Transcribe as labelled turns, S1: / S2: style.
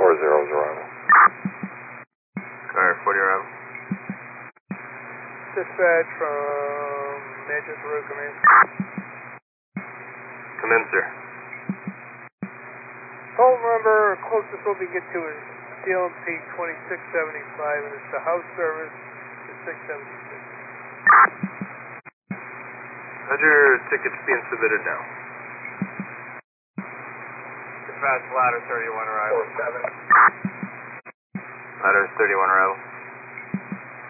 S1: 40's arrival.
S2: Car 40 arrival.
S3: Dispatch from Manchester Road, come in.
S2: Come in, sir.
S3: Phone number closest we'll be get to is CLMP 2675, and it's the house service to 676.
S2: Roger, tickets being submitted now.
S4: Dispatch ladder 31 arrival.
S2: Ladder 31 arrival.